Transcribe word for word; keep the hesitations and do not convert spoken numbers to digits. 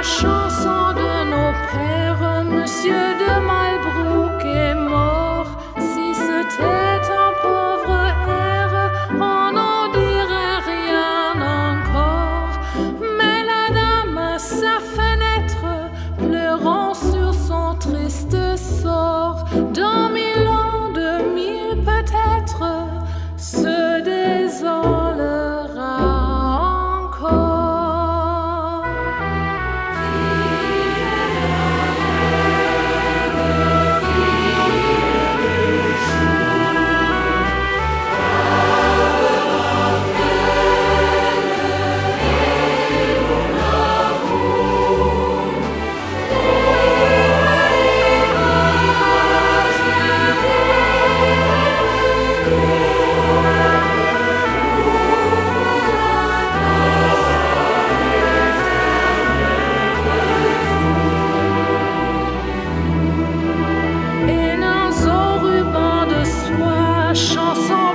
chanson de nos pères, Monsieur de Malbrouck est mort. Si c'était un pauvre air, on n'en dirait rien encore. Mais la dame à sa fenêtre, pleurant sur son triste sort, dans mille ans, deux mille peut-être, se désolera encore. Chanson